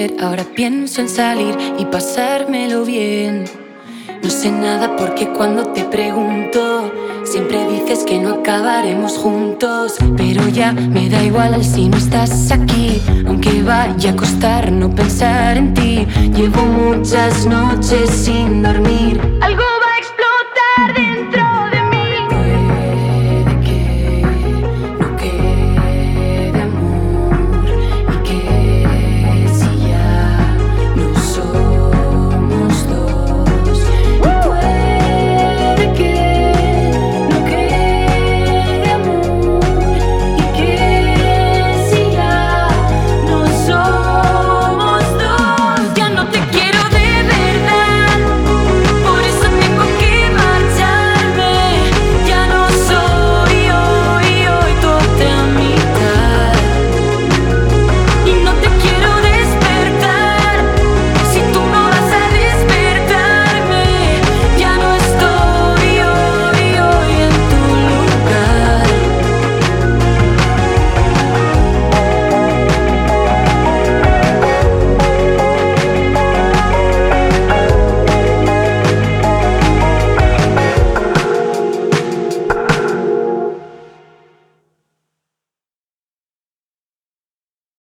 volver, ahora pienso en salir y pasármelo bien. No sé nada porque cuando te pregunto siempre dices que no acabaremos juntos. Pero ya me da igual si no estás aquí, aunque vaya a costar no pensar en ti. Llevo muchas noches sin dormir. Algo